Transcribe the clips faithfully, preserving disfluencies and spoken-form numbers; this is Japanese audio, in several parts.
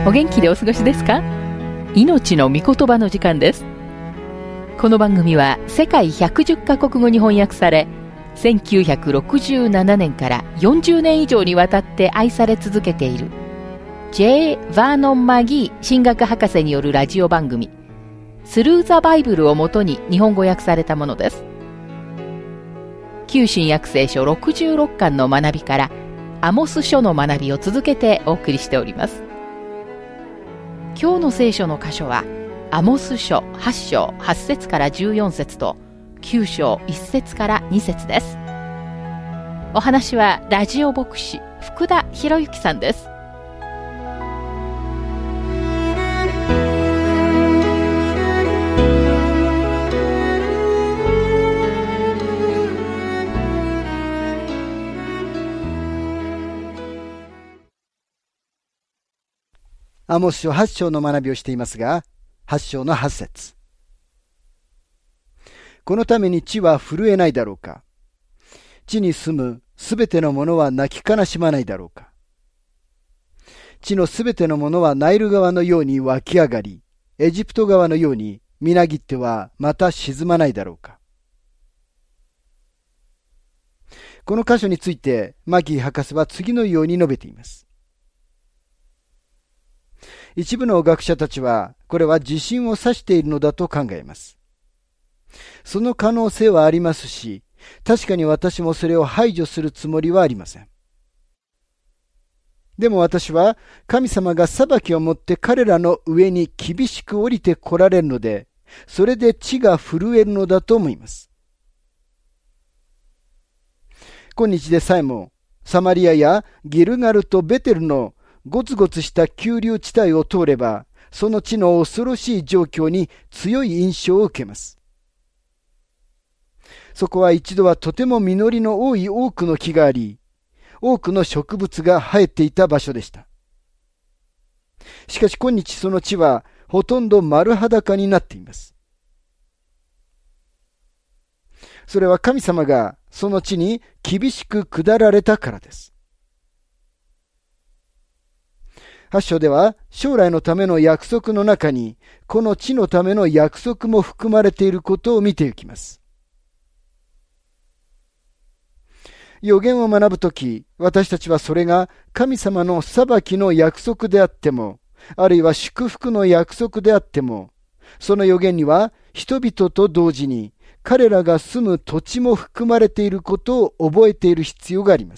お元気でお過ごしですか？命の御言葉の時間です。この番組は世界ひゃくじゅっカ国語に翻訳され、せんきゅうひゃくろくじゅうななねんからよんじゅうねん以上にわたって愛され続けている J. バーノン・マギー神学博士によるラジオ番組スルー・ザ・バイブルをもとに日本語訳されたものです。旧新約聖書ろくじゅうろっかんの学びからアモス書の学びを続けてお送りしております。今日の聖書の箇所はアモス書はち章はち節からじゅうよん節ときゅう章いち節からに節です。お話はラジオ牧師福田博之さんです。 アモス書はち章の学びをしていますが、はち章のはち節。このために地は震えないだろうか。地に住むすべてのものは泣き悲しまないだろうか。地のすべてのものはナイル川のように湧き上がり、エジプト川のようにみなぎってはまた沈まないだろうか。この箇所についてマギー博士は次のように述べています。一部の学者たちは、これは地震を指しているのだと考えます。その可能性はありますし、確かに私もそれを排除するつもりはありません。でも私は、神様が裁きをもって彼らの上に厳しく降りて来られるので、それで地が震えるのだと思います。今日でさえも、サマリアやギルガルとベテルのゴツゴツした急流地帯を通れば、その地の恐ろしい状況に強い印象を受けます。そこは一度はとても実りの多い多くの木があり、多くの植物が生えていた場所でした。しかし今日その地はほとんど丸裸になっています。それは神様がその地に厳しく下られたからです。はち章では将来のための約束の中にこの地のための約束も含まれていることを見ていきます。預言を学ぶとき、私たちはそれが神様の裁きの約束であっても、あるいは祝福の約束であっても、その預言には人々と同時に彼らが住む土地も含まれていることを覚えている必要があります。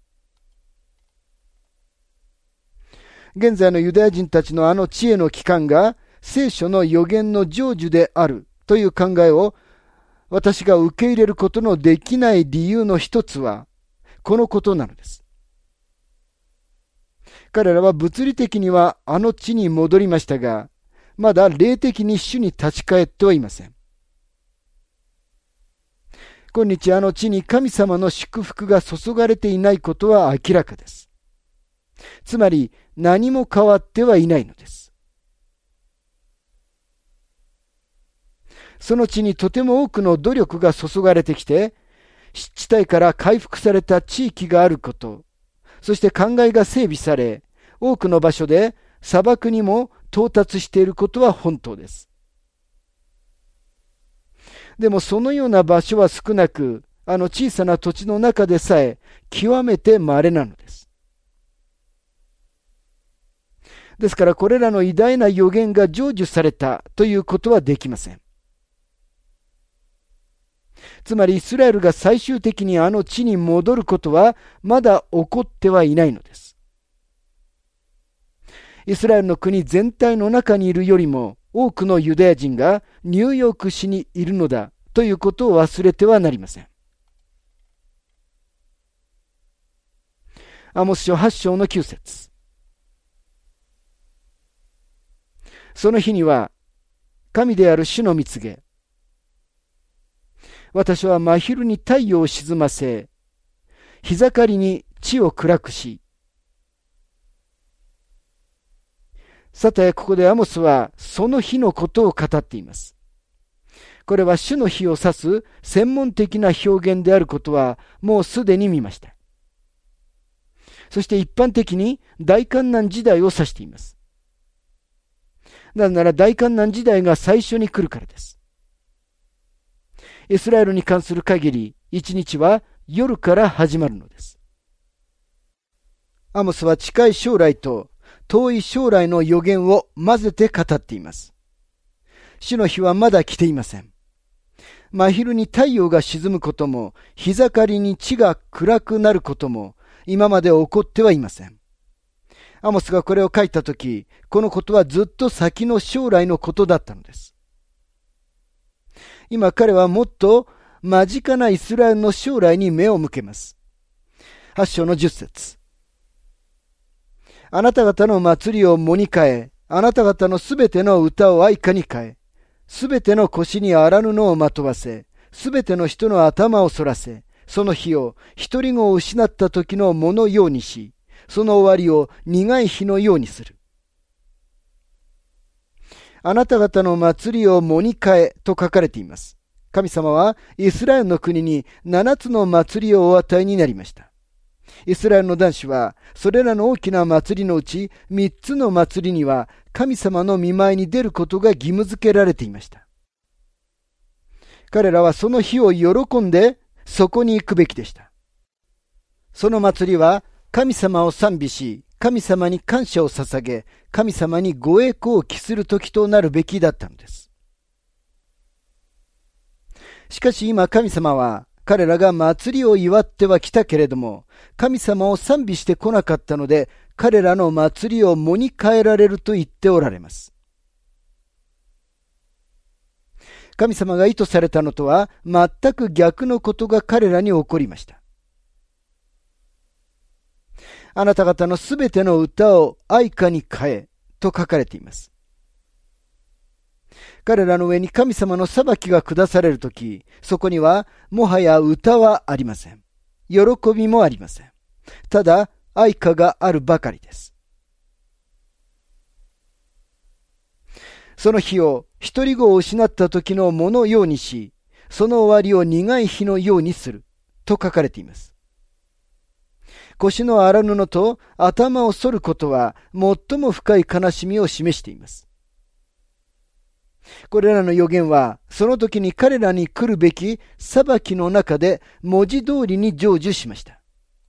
現在のユダヤ人たちのあの知恵の期間が聖書の預言の成就であるという考えを私が受け入れることのできない理由の一つはこのことなのです。彼らは物理的にはあの地に戻りましたが、まだ霊的に主に立ち返ってはいません。今日あの地に神様の祝福が注がれていないことは明らかです。つまり何も変わってはいないのです。その地にとても多くの努力が注がれてきて、湿地帯から回復された地域があること、そして灌漑が整備され、多くの場所で砂漠にも到達していることは本当です。でもそのような場所は少なく、あの小さな土地の中でさえ極めて稀なのです。ですからこれらの偉大な預言が成就されたということはできません。つまりイスラエルが最終的にあの地に戻ることはまだ起こってはいないのです。イスラエルの国全体の中にいるよりも多くのユダヤ人がニューヨーク市にいるのだということを忘れてはなりません。アモス書はち章のきゅう節。その日には、神である主の御告げ。私は真昼に太陽を沈ませ、日盛りに地を暗くし。さて、ここでアモスはその日のことを語っています。これは主の日を指す専門的な表現であることはもうすでに見ました。そして一般的に大観難時代を指しています。 なぜなら大観難時代が最初に来るからです。イスラエルに関する限り、一日は夜から始まるのです。アモスは近い将来と遠い将来の予言を混ぜて語っています。主の日はまだ来ていません。真昼に太陽が沈むことも、日盛りに地が暗くなることも、今まで起こってはいません。アモスがこれを書いたとき、このことはずっと先の将来のことだったのです。今彼はもっと間近なイスラエルの将来に目を向けます。はち章のじゅっ節。あなた方の祭りを藻に変え、あなた方のすべての歌を愛歌に変え、すべての腰に荒布をまとわせ、すべての人の頭を反らせ、その日を独り子を失った時のものようにし、その終わりを苦い日のようにする。あなた方の祭りを藻に変えと書かれています。神様はイスラエルの国に七つの祭りをお与えになりました。イスラエルの男子はそれらの大きな祭りのうち三つの祭りには神様の御前に出ることが義務付けられていました。彼らはその日を喜んでそこに行くべきでした。その祭りは神様を賛美し、神様に感謝を捧げ、神様にご栄光を期する時となるべきだったのです。しかし今神様は彼らが祭りを祝ってはきたけれども、神様を賛美してこなかったので、彼らの祭りを藻に変えられると言っておられます。神様が意図されたのとは全く逆のことが彼らに起こりました。あなた方のすべての歌を愛歌に変えと書かれています。彼らの上に神様の裁きが下されるとき、そこにはもはや歌はありません。喜びもありません。ただ愛歌があるばかりです。その日を独り子を失った時のものようにし、その終わりを苦い日のようにすると書かれています。腰の荒布と頭を反ることは最も深い悲しみを示しています。これらの予言はその時に彼らに来るべき裁きの中で文字通りに成就しました。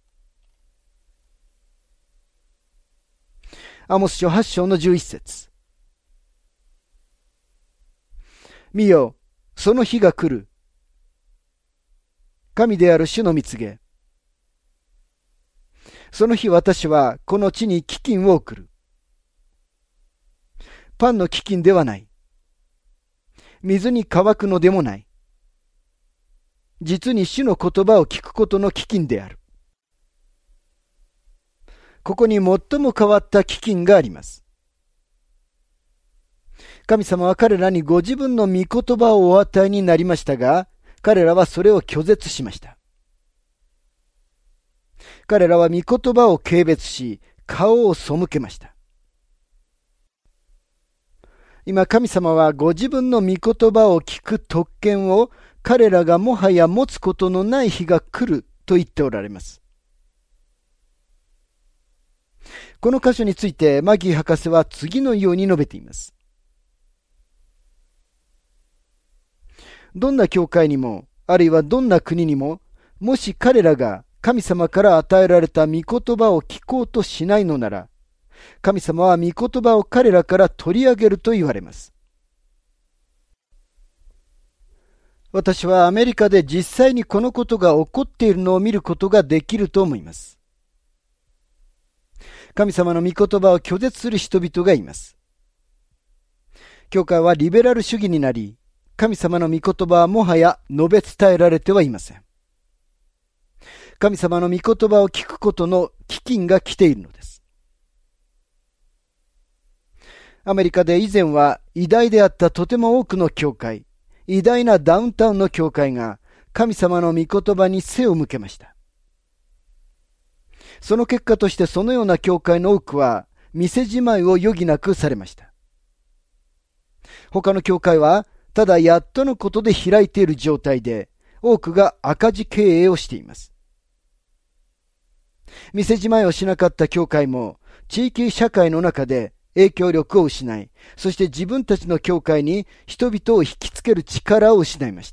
アモス書はち章のじゅういち節。見よ、その日が来る。神である主の御告げ。その日私はこの地に飢饉を送る。パンの飢饉ではない。水に乾くのでもない。実に主の言葉を聞くことの飢饉である。ここに最も変わった飢饉があります。神様は彼らにご自分の御言葉をお与えになりましたが、彼らはそれを拒絶しました。彼らは御言葉を軽蔑し、顔を背けました。今神様はご自分の御言葉を聞く特権を彼らがもはや持つことのない日が来ると言っておられます。この箇所についてマギー博士は次のように述べています。どんな教会にも、あるいはどんな国にも、もし彼らが神様から与えられた御言葉を聞こうとしないのなら、神様は御言葉を彼らから取り上げると言われます。私はアメリカで実際にこのことが起こっているのを見ることができると思います。神様の御言葉を拒絶する人々がいます。教会はリベラル主義になり、神様の御言葉はもはや述べ伝えられてはいません。神様の御言葉を聞くことの飢饉が来ているのです。アメリカで以前は偉大であったとても多くの教会、偉大なダウンタウンの教会が神様の御言葉に背を向けました。その結果としてそのような教会の多くは店じまいを余儀なくされました。他の教会はただやっとのことで開いている状態で、多くが赤字経営をしています。店じまいをしなかった教会も地域社会の中で影響力を失い、そして自分たちの教会に人々を引きつける力を失いました。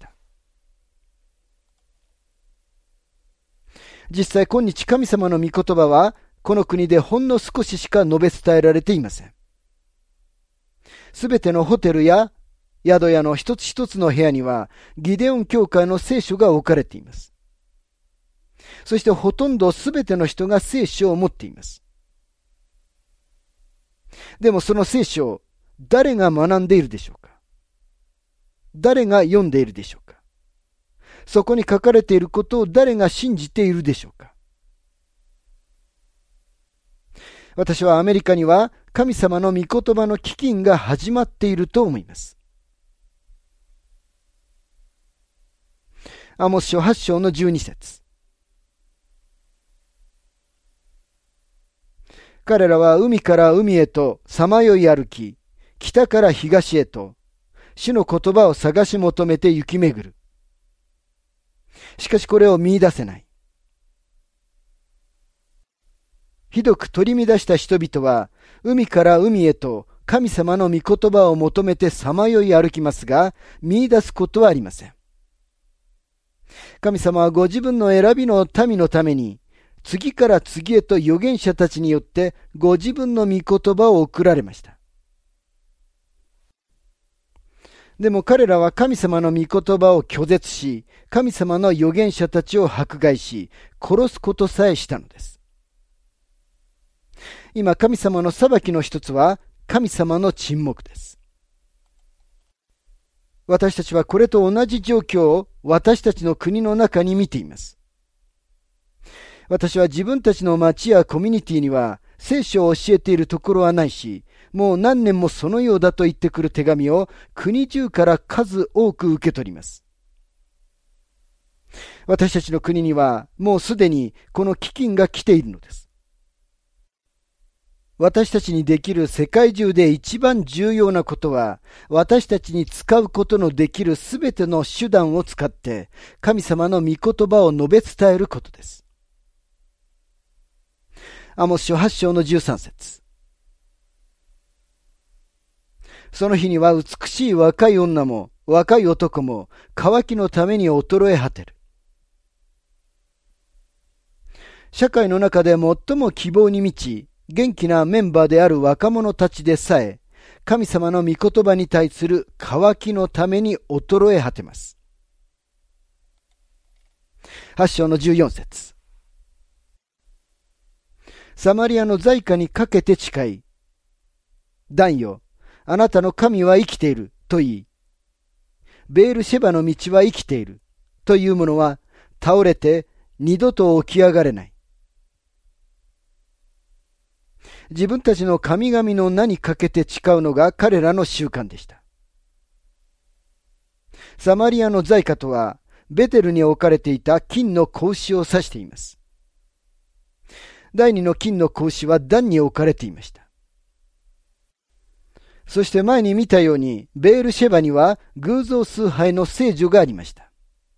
実際今日神様の御言葉はこの国でほんの少ししか述べ伝えられていません。すべてのホテルや宿屋の一つ一つの部屋にはギデオン教会の聖書が置かれています。そしてほとんどすべての人が聖書を持っています。でもその聖書を誰が学んでいるでしょうか？誰が読んでいるでしょうか？そこに書かれていることを誰が信じているでしょうか？私はアメリカには神様の御言葉の飢饉が始まっていると思います。アモス書はち章のじゅうに節。彼らは海から海へとさまよい歩き、北から東へと主の言葉を探し求めて行き巡る。しかしこれを見出せない。ひどく取り乱した人々は海から海へと神様の御言葉を求めてさまよい歩きますが、見出すことはありません。神様はご自分の選びの民のために次から次へと預言者たちによってご自分の御言葉を送られました。でも彼らは神様の御言葉を拒絶し、神様の預言者たちを迫害し、殺すことさえしたのです。今神様の裁きの一つは神様の沈黙です。私たちはこれと同じ状況を私たちの国の中に見ています。私は自分たちの町やコミュニティには聖書を教えているところはないし、もう何年もそのようだと言ってくる手紙を国中から数多く受け取ります。私たちの国にはもうすでにこの飢饉が来ているのです。私たちにできる世界中で一番重要なことは、私たちに使うことのできるすべての手段を使って神様の御言葉を述べ伝えることです。アモス書はち章のじゅうさん節。その日には美しい若い女も若い男も渇きのために衰え果てる。社会の中で最も希望に満ち元気なメンバーである若者たちでさえ、神様の御言葉に対する渇きのために衰え果てます。はち章のじゅうよん節。サマリアの財家にかけて誓い、ダンよ、あなたの神は生きていると言い、ベールシェバの道は生きているという者は倒れて二度と起き上がれない。自分たちの神々の名にかけて誓うのが彼らの習慣でした。サマリアの財家とはベテルに置かれていた金の格子を指しています。第二の金の格子はダンに置かれていました。そして前に見たようにベールシェバには偶像崇拝の聖女がありました。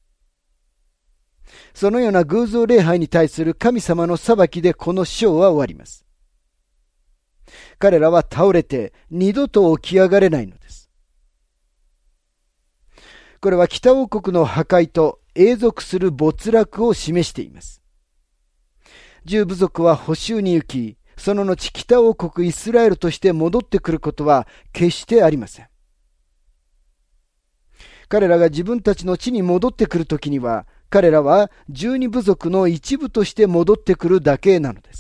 そのような偶像礼拝に対する神様の裁きでこの章は終わります。彼らは倒れて二度と起き上がれないのです。これは北王国の破壊と永続する没落を示しています。十部族は捕囚に行き、その後北王国イスラエルとして戻ってくることは決してありません。彼らが自分たちの地に戻ってくるときには、彼らは十二部族の一部として戻ってくるだけなのです。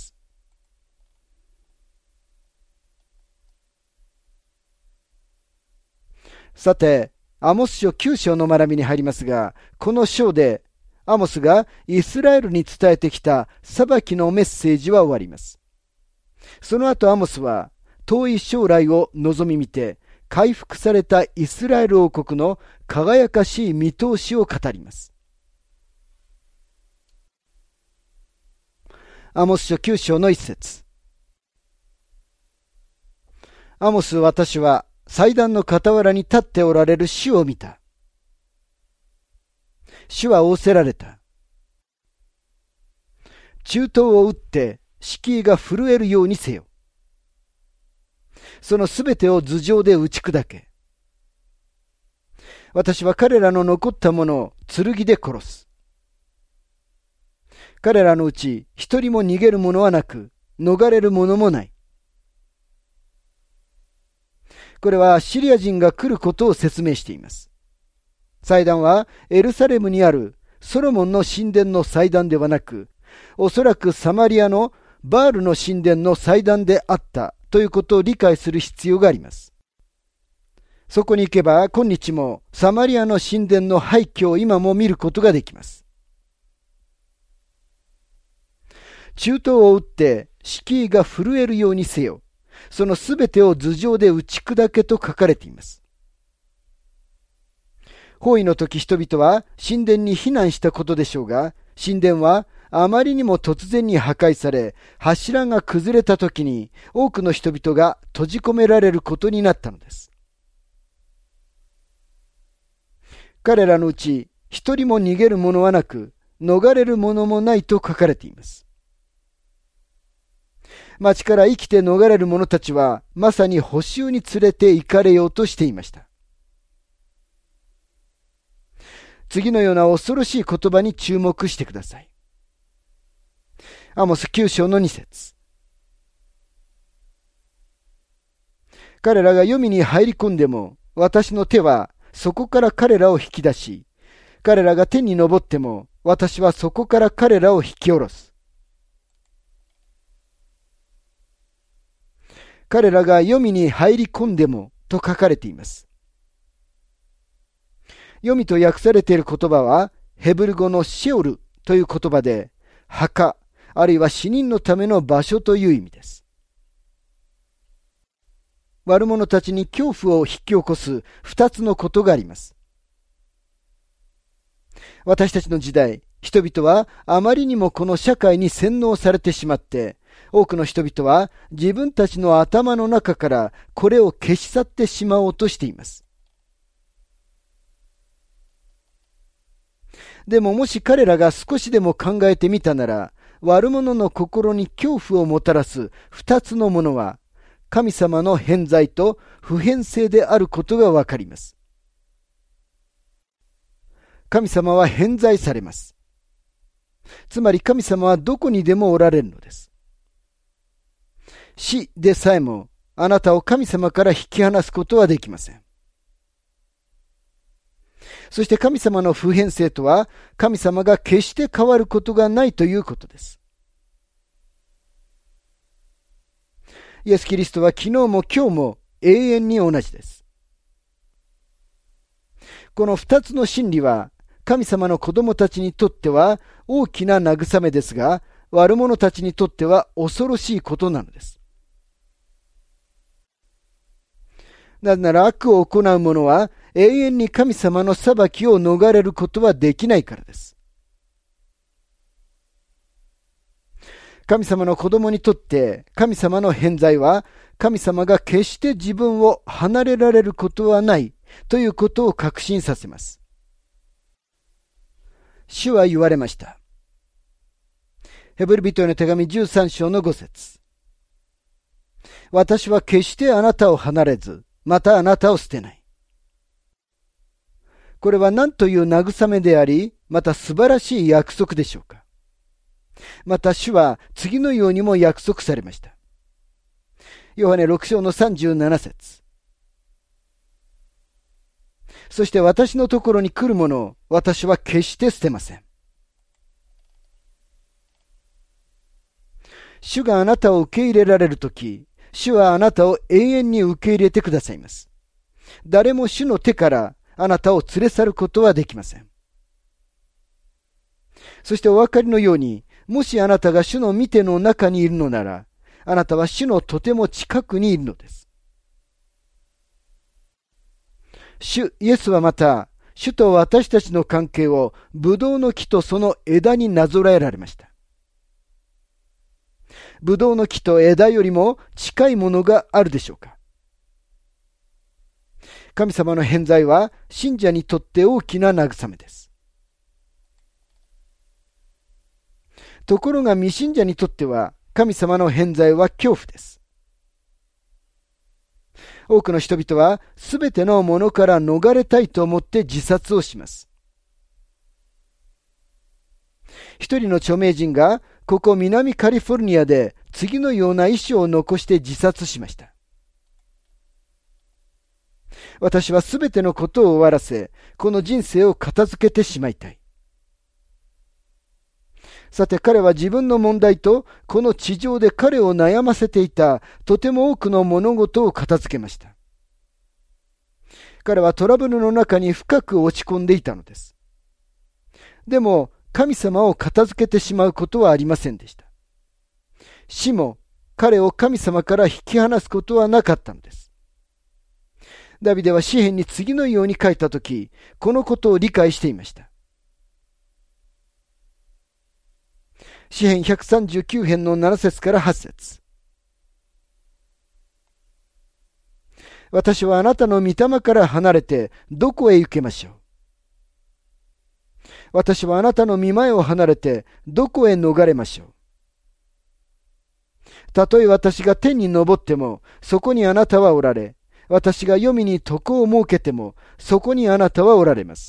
さて、アモス書きゅう章の学びに入りますが、この章でアモスがイスラエルに伝えてきた裁きのメッセージは終わります。その後アモスは遠い将来を望み見て、回復されたイスラエル王国の輝かしい見通しを語ります。アモス書きゅう章の一節。アモス私は祭壇の傍らに立っておられる主を見た。主は仰せられた。中東を打って敷居が震えるようにせよ。 そのすべてを頭上で打ち砕け。私は彼らの残ったものを剣で殺す。彼らのうち一人も逃げる者はなく、逃れる者もない。これはシリア人が来ることを説明しています。祭壇はエルサレムにあるソロモンの神殿の祭壇ではなく、おそらくサマリアのバールの神殿の祭壇であったということを理解する必要があります。そこに行けば今日もサマリアの神殿の廃墟を今も見ることができます。中東を打って敷居が震えるようにせよ。そのすべてを頭上で打ち砕けと書かれています。包囲の時人々は神殿に避難したことでしょうが、神殿はあまりにも突然に破壊され、柱が崩れた時に多くの人々が閉じ込められることになったのです。彼らのうち一人も逃げる者はなく、逃れる者もないと書かれています。町から生きて逃れる者たちは、まさに捕囚に連れて行かれようとしていました。次のような恐ろしい言葉に注目してください。アモスきゅう章のに節。彼らが黄泉に入り込んでも、私の手はそこから彼らを引き出し、彼らが天に昇っても、私はそこから彼らを引き下ろす。彼らが黄泉に入り込んでもと書かれています。黄泉と訳されている言葉はヘブル語のシェオルという言葉で、墓あるいは死人のための場所という意味です。悪者たちに恐怖を引き起こす二つのことがあります。私たちの時代、人々はあまりにもこの社会に洗脳されてしまって、多くの人々は自分たちの頭の中からこれを消し去ってしまおうとしています。でももし彼らが少しでも考えてみたなら、悪者の心に恐怖をもたらす二つのものは、神様の偏在と普遍性であることがわかります。神様は偏在されます。つまり神様はどこにでもおられるのです。死でさえもあなたを神様から引き離すことはできません。そして神様の普遍性とは、神様が決して変わることがないということです。イエス・キリストは昨日も今日も永遠に同じです。この二つの真理は、神様の子供たちにとっては大きな慰めですが、悪者たちにとっては恐ろしいことなのです。なぜなら悪を行う者は永遠に神様の裁きを逃れることはできないからです。神様の子供にとって神様の偏在は、神様が決して自分を離れられることはないということを確信させます。主は言われました。ヘブル人への手紙じゅうさん章のご節。私は決してあなたを離れず、またあなたを捨てない。これは何という慰めであり、また素晴らしい約束でしょうか。また主は次のようにも約束されました。ヨハネろく章のさんじゅうなな節。そして私のところに来る者を私は決して捨てません。主があなたを受け入れられるとき、主はあなたを永遠に受け入れてくださいます。誰も主の手からあなたを連れ去ることはできません。そしてお分かりのように、もしあなたが主の御手の中にいるのなら、あなたは主のとても近くにいるのです。主イエスはまた、主と私たちの関係をブドウの木とその枝になぞらえられました。ブドウの木と枝よりも近いものがあるでしょうか。神様の偏在は信者にとって大きな慰めです。ところが未信者にとっては神様の偏在は恐怖です。 多くの人々はすべてのものから逃れたいと思って自殺をします。一人の著名人がここ南カリフォルニアで次のような遺書を残して自殺しました。私はすべてのことを終わらせ、この人生を片付けてしまいたい。さて彼は自分の問題とこの地上で彼を悩ませていたとても多くの物事を片付けました。彼はトラブルの中に深く落ち込んでいたのです。でも神様を片付けてしまうことはありませんでした。死も彼を神様から引き離すことはなかったのです。ダビデは詩編に次のように書いたとき、このことを理解していました。詩編ひゃくさんじゅうきゅう編のなな節からはち節。私はあなたの御霊から離れてどこへ行けましょう。私はあなたの御前を離れてどこへ逃れましょう。たとえ私が天に昇ってもそこにあなたはおられ、私が黄泉に床を設けてもそこにあなたはおられます。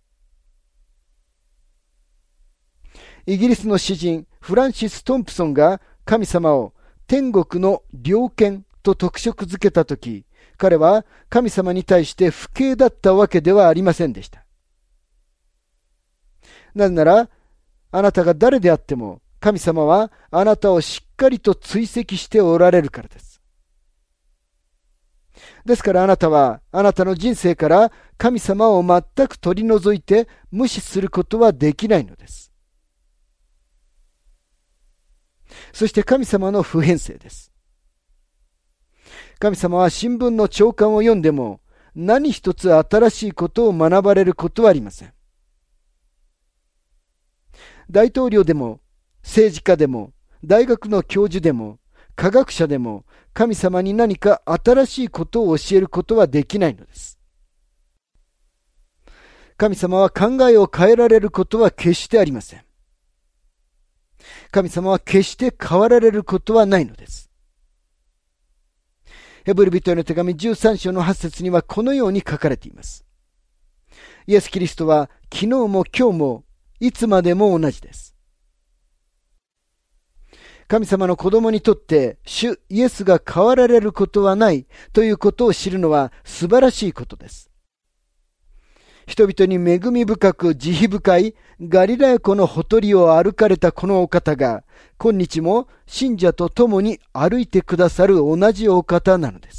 イギリスの詩人フランシス・トンプソンが神様を天国の猟犬と特色づけたとき、彼は神様に対して不敬だったわけではありませんでした。なぜなら、あなたが誰であっても神様はあなたをしっかりと追跡しておられるからです。ですからあなたはあなたの人生から神様を全く取り除いて無視することはできないのです。そして神様の普遍性です。神様は新聞の朝刊を読んでも何一つ新しいことを学ばれることはありません。大統領でも政治家でも大学の教授でも科学者でも神様に何か新しいことを教えることはできないのです。神様は考えを変えられることは決してありません。神様は決して変わられることはないのです。ヘブル人への手紙じゅうさん章のはち節にはこのように書かれています。イエス・キリストは昨日も今日もいつまでも同じです。神様の子供にとって主イエスが変わられることはないということを知るのは素晴らしいことです。人々に恵み深く慈悲深いガリラヤ湖のほとりを歩かれたこのお方が今日も信者と共に歩いてくださる同じお方なのです。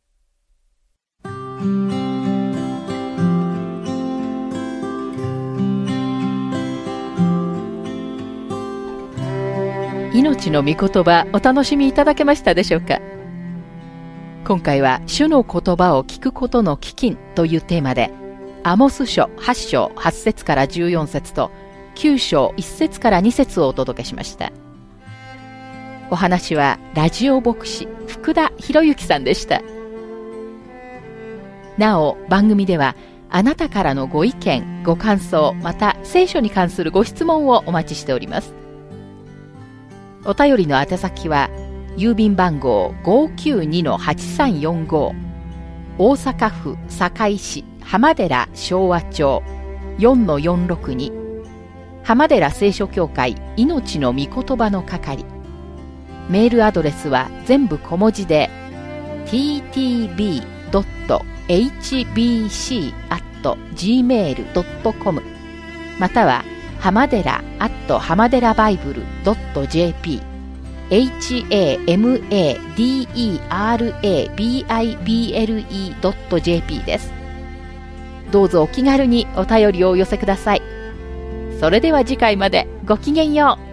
命の御言葉お楽しみいただけましたでしょうか。今回は主の言葉を聞くことの飢饉というテーマでアモス書はち章はち節からじゅうよん節ときゅう章いち節からに節をお届けしました。お話はラジオ牧師福田博之さんでした。なお番組ではあなたからのご意見ご感想また聖書に関するご質問をお待ちしております。お便りの宛先は郵便番号 ごーきゅうにのはちさんよんご 大阪府堺市浜寺昭和町 よんのよんろくに 浜寺聖書協会命の御言葉の係。メールアドレスは全部小文字で ティーティービードットエイチビーシーアットジーメールドットコム または浜寺アット浜寺バイブルドットジェーピー ハマデラ ドット ジェーピー です。どうぞお気軽にお便りをお寄せください。それでは次回までごきげんよう。